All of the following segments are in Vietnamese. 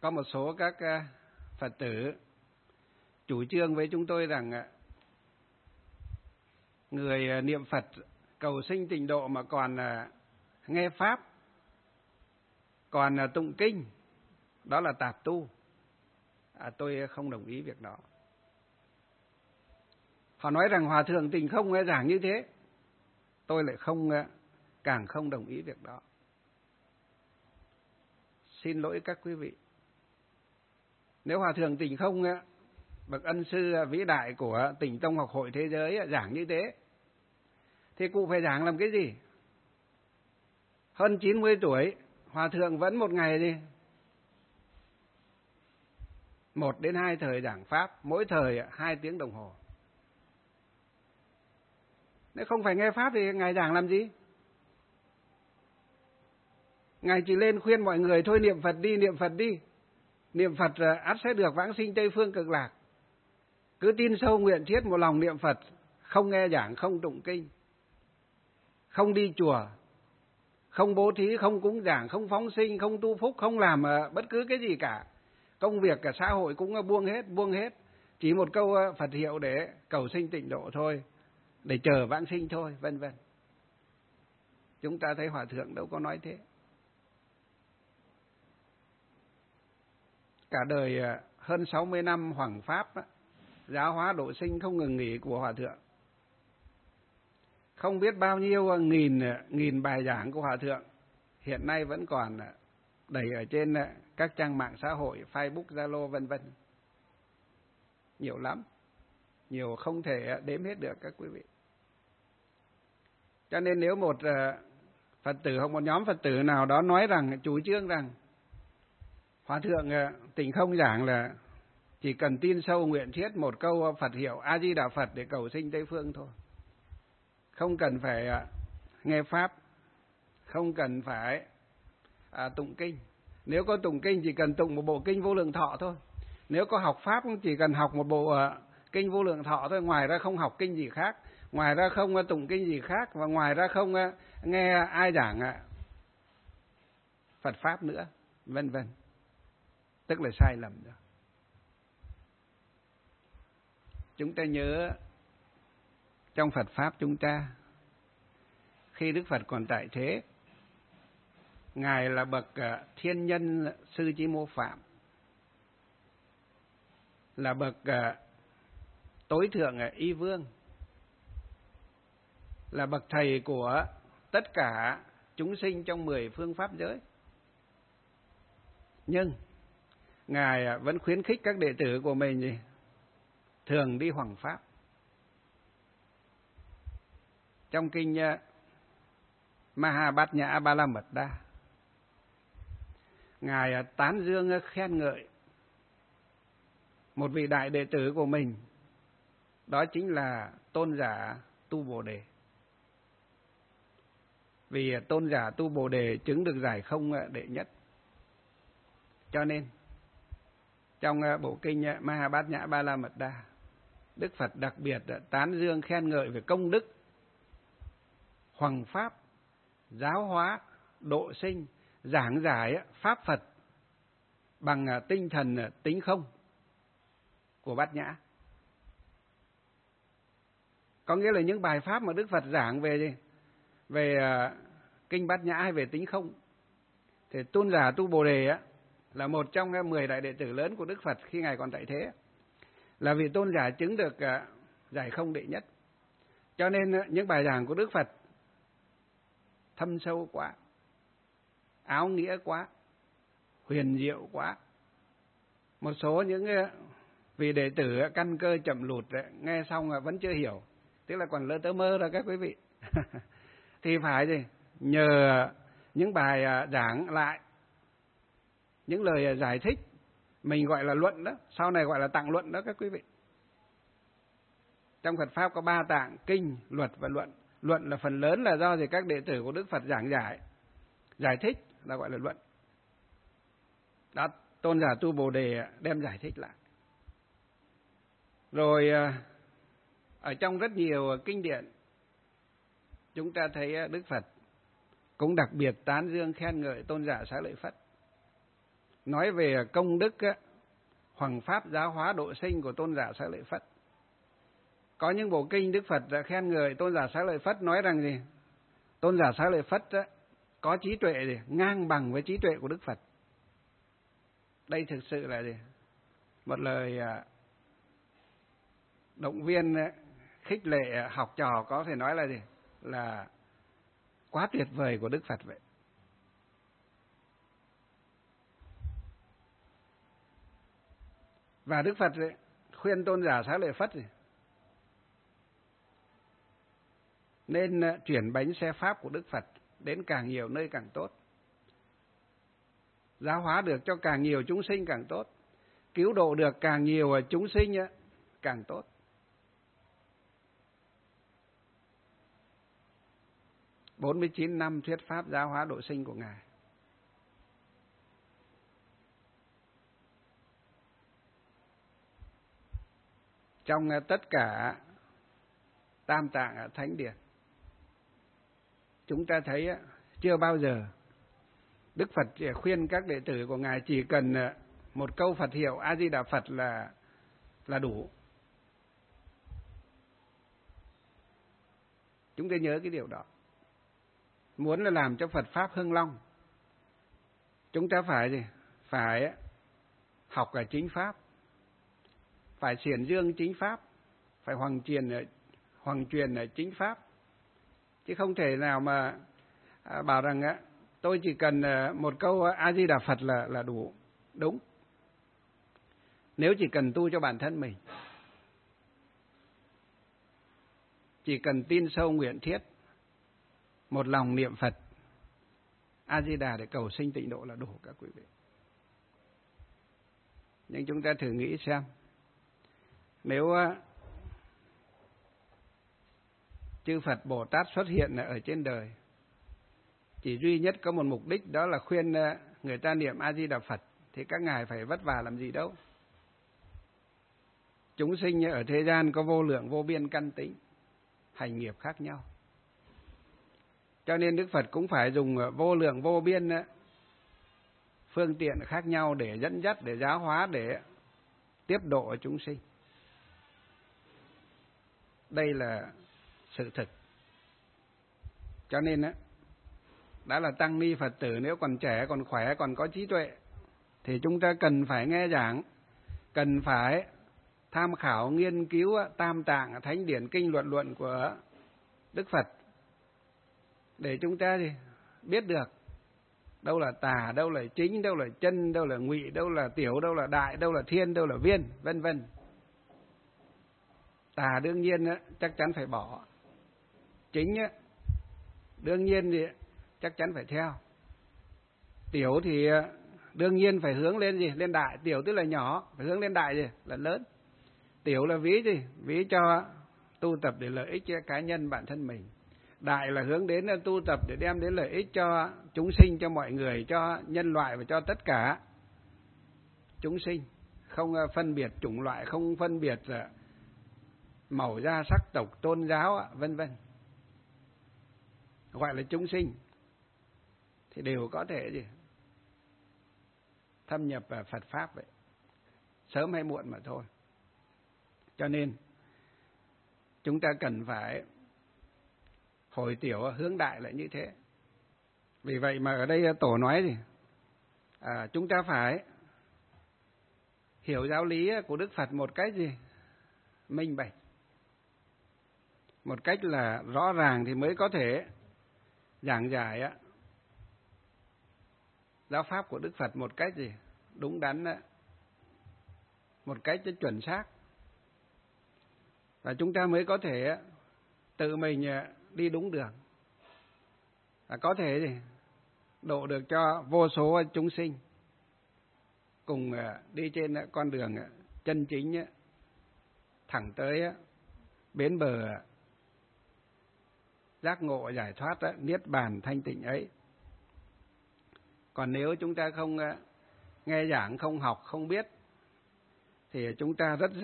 có một số các Phật tử chủ trương với chúng tôi rằng người niệm Phật cầu sinh tịnh độ mà còn nghe Pháp, còn tụng kinh, đó là tạp tu. Tôi không đồng ý việc đó. Họ nói rằng Hòa Thượng Tịnh Không giảng như thế. Tôi lại càng không đồng ý việc đó. Xin lỗi các quý vị. Nếu Hòa Thượng Tịnh Không, bậc ân sư vĩ đại của Tịnh Tông Học Hội Thế Giới giảng như thế, thì cụ phải giảng làm cái gì? Hơn 90 tuổi, Hòa Thượng vẫn một ngày đi 1 đến 2 thời giảng Pháp, mỗi thời 2 tiếng đồng hồ. Nếu không phải nghe Pháp thì Ngài giảng làm gì? Ngài chỉ lên khuyên mọi người thôi niệm Phật đi, niệm Phật đi. Niệm Phật ắt sẽ được vãng sinh Tây Phương Cực Lạc. Cứ tin sâu nguyện thiết một lòng niệm Phật, không nghe giảng, không tụng kinh, không đi chùa, không bố thí, không cúng giảng, không phóng sinh, không tu phúc, không làm bất cứ cái gì cả. Công việc cả xã hội cũng buông hết. Chỉ một câu Phật hiệu để cầu sinh tịnh độ thôi, để chờ vãng sinh thôi, vân vân. Chúng ta thấy Hòa Thượng đâu có nói thế. Cả đời hơn 60 năm hoằng Pháp, giáo hóa độ sinh không ngừng nghỉ của Hòa Thượng. Không biết bao nhiêu nghìn bài giảng của Hòa Thượng hiện nay vẫn còn đầy ở trên các trang mạng xã hội, Facebook, Zalo, vân vân. Nhiều lắm, nhiều không thể đếm hết được các quý vị. Cho nên nếu một Phật tử hoặc một nhóm Phật tử nào đó nói rằng, chủ trương rằng Hòa Thượng Tịnh Không giảng là chỉ cần tin sâu nguyện thiết một câu Phật hiệu A Di Đà Phật để cầu sinh Tây Phương thôi, không cần phải nghe Pháp, không cần phải tụng kinh. Nếu có tụng kinh chỉ cần tụng một bộ kinh Vô Lượng Thọ thôi. Nếu có học Pháp cũng chỉ cần học một bộ kinh Vô Lượng Thọ thôi, ngoài ra không học kinh gì khác, ngoài ra không tụng kinh gì khác, và ngoài ra không nghe ai giảng Phật Pháp nữa, vân vân. Tức là sai lầm đó. Chúng ta nhớ trong Phật Pháp chúng ta, khi Đức Phật còn tại thế, Ngài là bậc thiên nhân sư Chí Mô Phạm, là bậc tối thượng y vương, là bậc thầy của tất cả chúng sinh trong 10 phương pháp giới. Nhưng Ngài vẫn khuyến khích các đệ tử của mình thường đi hoằng Pháp. Trong kinh Mahabhat Nhã Ba La Mật Đa, Ngài tán dương khen ngợi một vị đại đệ tử của mình, đó chính là tôn giả Tu Bồ Đề. Vì tôn giả Tu Bồ Đề chứng được giải không đệ nhất. Cho nên trong bộ kinh Mahabhat Nhã Ba La Mật Đa, Đức Phật đặc biệt tán dương khen ngợi về công đức hoằng Pháp, giáo hóa, độ sinh, giảng giải Pháp Phật bằng tinh thần tính không của Bát Nhã. Có nghĩa là những bài Pháp mà Đức Phật giảng về kinh Bát Nhã hay về tính không, thì tôn giả Tu Bồ Đề là một trong 10 đại đệ tử lớn của Đức Phật khi Ngài còn tại thế, là vị tôn giả chứng được giải không đệ nhất. Cho nên những bài giảng của Đức Phật thâm sâu quá, áo nghĩa quá, huyền diệu quá. Một số những vị đệ tử căn cơ chậm lụt nghe xong vẫn chưa hiểu, tức là còn lơ tơ mơ rồi các quý vị. Thì phải gì? Nhờ những bài giảng lại, những lời giải thích, mình gọi là luận đó, sau này gọi là tạng luận đó các quý vị. Trong Phật Pháp có 3 tạng: kinh, luật và luận. Luận là phần lớn là do các đệ tử của Đức Phật giảng giải. Giải thích là gọi là luận. Đó, tôn giả Tu Bồ Đề đem giải thích lại. Rồi ở trong rất nhiều kinh điển, chúng ta thấy Đức Phật cũng đặc biệt tán dương khen ngợi tôn giả Xá Lợi Phất. nói về công đức hoằng pháp giáo hóa độ sinh của Tôn giả Xá Lợi Phất. Có những bộ kinh Đức Phật đã khen ngợi Tôn giả Xá Lợi Phất, nói rằng gì? Tôn giả Xá Lợi Phất có trí tuệ gì? Ngang bằng với trí tuệ của Đức Phật. Đây thực sự là gì? Một lời động viên, khích lệ học trò, có thể nói là gì? Là quá tuyệt vời của Đức Phật vậy. Và Đức Phật khuyên Tôn giả Xá Lợi Phất nên chuyển bánh xe pháp của Đức Phật đến càng nhiều nơi càng tốt. Giáo hóa được cho càng nhiều chúng sinh càng tốt. Cứu độ được càng nhiều chúng sinh càng tốt. Bốn 49 năm thuyết pháp giáo hóa độ sinh của Ngài. Trong tất cả Tam Tạng Thánh Điển, chúng ta thấy chưa bao giờ Đức Phật khuyên các đệ tử của Ngài chỉ cần một câu Phật hiệu A Di Đà Phật là đủ. Chúng ta nhớ cái điều đó. Muốn là làm cho Phật pháp hưng long, chúng ta phải gì? Phải học ở chính pháp, phải xiển dương chính pháp, phải hoằng truyền ở chính pháp, chứ không thể nào mà bảo rằng tôi chỉ cần một câu A Di Đà Phật là đủ. Đúng. Nếu chỉ cần tu cho bản thân mình, chỉ cần tin sâu nguyện thiết, một lòng niệm Phật A Di Đà để cầu sinh tịnh độ là đủ các quý vị. Nhưng chúng ta thử nghĩ xem, nếu chư Phật Bồ Tát xuất hiện ở trên đời, chỉ duy nhất có một mục đích, đó là khuyên người ta niệm A Di Đà Phật, thì các ngài phải vất vả làm gì đâu. Chúng sinh ở thế gian có vô lượng vô biên căn tính, hành nghiệp khác nhau. Cho nên Đức Phật cũng phải dùng vô lượng vô biên phương tiện khác nhau để dẫn dắt, để giáo hóa, để tiếp độ chúng sinh. Đây là sự thực. Cho nên đã là tăng ni Phật tử, nếu còn trẻ, còn khỏe, còn có trí tuệ, thì chúng ta cần phải nghe giảng, cần phải tham khảo nghiên cứu Tam Tạng Thánh Điển kinh luận của Đức Phật, để chúng ta biết được đâu là tà, đâu là chính, đâu là chân, đâu là ngụy, đâu là tiểu, đâu là đại, đâu là thiên, đâu là viên, vân vân. Tà đương nhiên chắc chắn phải bỏ, chính đương nhiên thì chắc chắn phải theo, tiểu thì đương nhiên phải hướng lên gì? Lên đại. Tiểu tức là nhỏ, phải hướng lên đại gì? Là lớn. Tiểu là ví gì? Ví cho tu tập để lợi ích cho cá nhân bản thân mình. Đại là hướng đến tu tập để đem đến lợi ích cho chúng sinh, cho mọi người, cho nhân loại và cho tất cả chúng sinh. Không phân biệt chủng loại, không phân biệt màu da, sắc tộc, tôn giáo, vân vân. Gọi là chúng sinh thì đều có thể gì? Thâm nhập vào Phật Pháp vậy. Sớm hay muộn mà thôi. Cho nên chúng ta cần phải hồi tiểu hướng đại lại như thế. Vì vậy mà ở đây Tổ nói gì? Chúng ta phải hiểu giáo lý của Đức Phật một cách gì? Minh bạch. Một cách là rõ ràng thì mới có thể giảng giải giáo pháp của Đức Phật một cách gì? Đúng đắn, một cách chuẩn xác. Và chúng ta mới có thể tự mình đi đúng đường. Và có thể gì? Độ được cho vô số chúng sinh cùng đi trên con đường chân chính, thẳng tới bến bờ giác ngộ giải thoát, niết bàn thanh tịnh ấy. Còn nếu chúng ta không nghe giảng, không học, không biết, thì chúng ta rất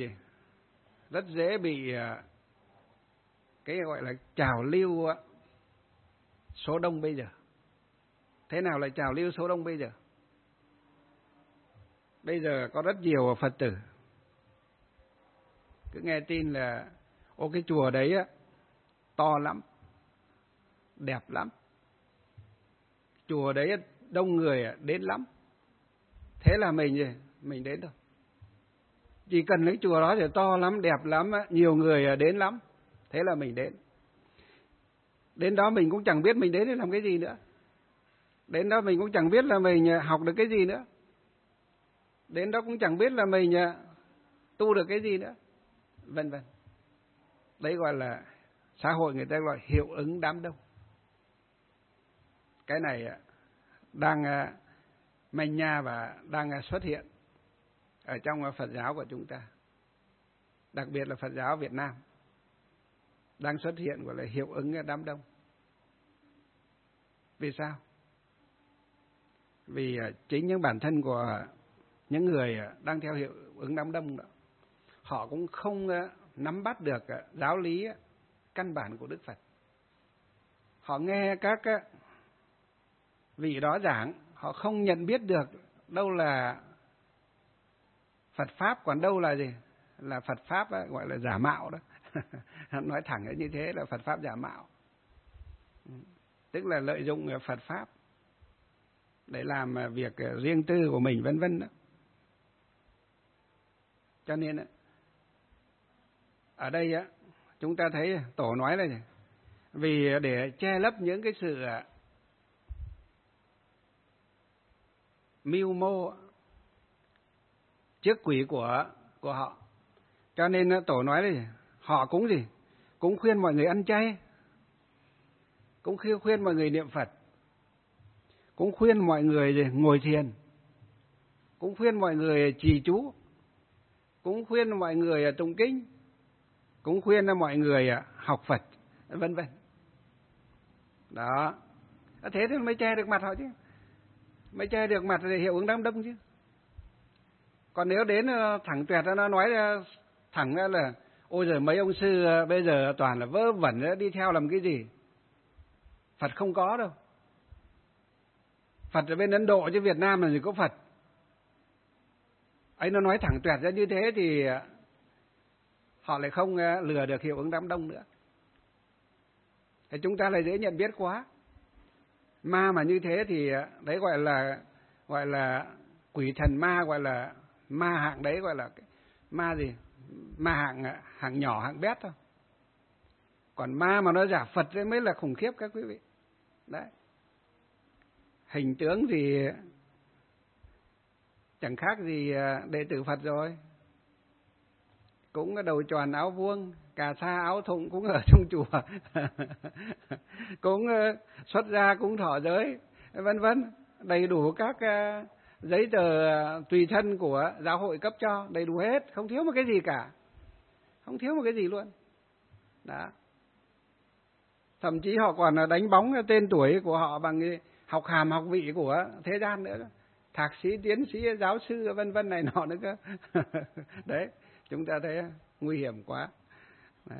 dễ bị cái gọi là trào lưu số đông bây giờ. Thế nào là trào lưu số đông bây giờ? bây giờ có rất nhiều Phật tử cứ nghe tin là ô cái chùa đấy á, to lắm, đẹp lắm, chùa đấy đông người đến lắm, thế là mình đến thôi. Chỉ cần cái chùa đó thì to lắm, đẹp lắm, nhiều người đến lắm, thế là mình đến. Đến đó mình cũng chẳng biết mình đến để làm cái gì nữa. Đến đó mình cũng chẳng biết là mình học được cái gì nữa. Đến đó cũng chẳng biết là mình tu được cái gì nữa, vân vân. Đấy gọi là xã hội người ta gọi hiệu ứng đám đông. Cái này đang manh nha và đang xuất hiện ở trong Phật giáo của chúng ta, đặc biệt là Phật giáo Việt Nam, đang xuất hiện gọi là hiệu ứng đám đông. Vì sao? Vì chính những bản thân của những người đang theo hiệu ứng đám đông đó, họ cũng không nắm bắt được giáo lý căn bản của Đức Phật. Họ nghe các vị đó giảng, họ không nhận biết được đâu là Phật Pháp, còn đâu là gì? Là Phật Pháp gọi là giả mạo đó. Nói thẳng như thế là Phật Pháp giả mạo. Tức là lợi dụng Phật Pháp để làm việc riêng tư của mình, vân vân đó. Cho nên ở đây chúng ta thấy Tổ nói là gì? Vì để che lấp những cái sự mưu mô trước quỷ của họ, cho nên Tổ nói là gì? Họ cũng gì? Cũng khuyên mọi người ăn chay, cũng khuyên mọi người niệm Phật, cũng khuyên mọi người gì? Ngồi thiền, cũng khuyên mọi người trì chú, cũng khuyên mọi người tụng kinh, cũng khuyên mọi người học Phật, vân vân. Đó. Thế thì mới che được mặt họ chứ. Mới che được mặt thì hiệu ứng đám đông chứ. Còn nếu đến thẳng tuyệt nó nói thẳng là ôi giời, mấy ông sư bây giờ toàn là vớ vẩn, đi theo làm cái gì? Phật không có đâu. Phật ở bên Ấn Độ chứ Việt Nam là gì có Phật. Ấy nó nói thẳng tuyệt ra như thế thì họ lại không lừa được hiệu ứng đám đông nữa. Thì chúng ta lại dễ nhận biết quá. Ma mà như thế thì đấy gọi là quỷ thần ma, gọi là ma hạng đấy, gọi là ma gì? Ma hạng nhỏ, hạng bét thôi. Còn ma mà nó giả Phật đấy mới là khủng khiếp các quý vị. Đấy. Hình tướng thì chẳng khác gì đệ tử Phật rồi. Cũng đầu tròn áo vuông, cà sa áo thụng cũng ở trong chùa. Cũng xuất gia, cũng thọ giới, vân vân. Đầy đủ các giấy tờ tùy thân của giáo hội cấp cho, đầy đủ hết, không thiếu một cái gì cả. Không thiếu một cái gì luôn. Đó. Thậm chí họ còn đánh bóng tên tuổi của họ bằng học hàm học vị của thế gian nữa. Thạc sĩ, tiến sĩ, giáo sư, vân vân này nọ nữa cơ. Đấy, chúng ta thấy nguy hiểm quá. Đấy.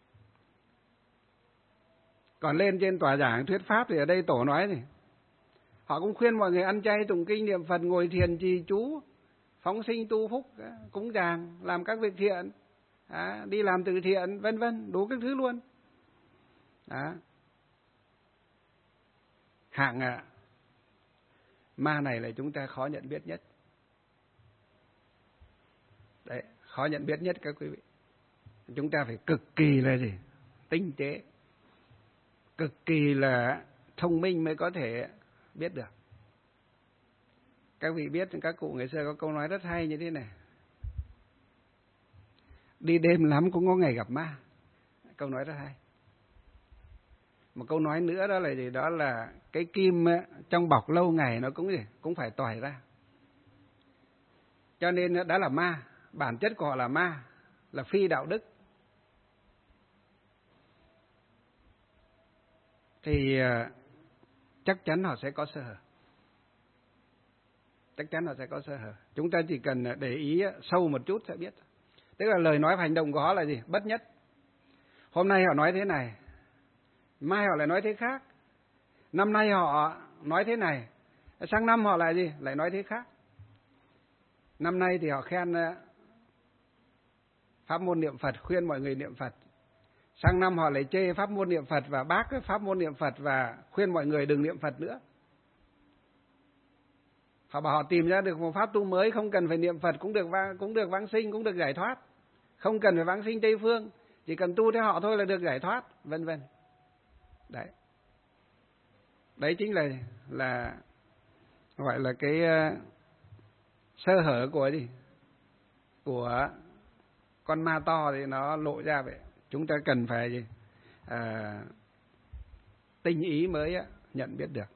Còn lên trên tòa giảng thuyết pháp thì ở đây Tổ nói gì? Họ cũng khuyên mọi người ăn chay, tụng kinh, niệm Phật, ngồi thiền, trì chú, phóng sinh tu phúc, cúng dường, làm các việc thiện, đi làm từ thiện, vân vân, đủ các thứ luôn. Đó. Hạng ma này là chúng ta khó nhận biết nhất. Đấy, khó nhận biết nhất các quý vị. Chúng ta phải cực kỳ là gì? Tinh tế, cực kỳ là thông minh mới có thể biết được. Các vị biết các cụ ngày xưa có câu nói rất hay như thế này: đi đêm lắm cũng có ngày gặp ma. Câu nói rất hay. Một câu nói nữa đó là gì? Đó là cái kim trong bọc lâu ngày nó cũng phải tỏi ra. Cho nên đó là ma. Bản chất của họ là ma, là phi đạo đức. Thì chắc chắn họ sẽ có sơ hở. Chắc chắn họ sẽ có sơ hở. Chúng ta chỉ cần để ý sâu một chút sẽ biết. Tức là lời nói và hành động của họ là gì? Bất nhất. Hôm nay họ nói thế này, mai họ lại nói thế khác. Năm nay họ nói thế này, sang năm họ lại gì? Lại nói thế khác. Năm nay thì họ khen pháp môn niệm Phật, khuyên mọi người niệm Phật. Sang năm họ lại chê pháp môn niệm Phật và bác cái pháp môn niệm Phật và khuyên mọi người đừng niệm Phật nữa. Họ bảo họ tìm ra được một pháp tu mới, không cần phải niệm Phật cũng được vãng sinh, cũng được giải thoát. Không cần phải vãng sinh Tây phương, chỉ cần tu theo họ thôi là được giải thoát, vân vân. Đấy. Đấy chính là gọi là cái sơ hở của gì? Của con ma to thì nó lộ ra vậy. Chúng ta cần phải tinh ý mới nhận biết được.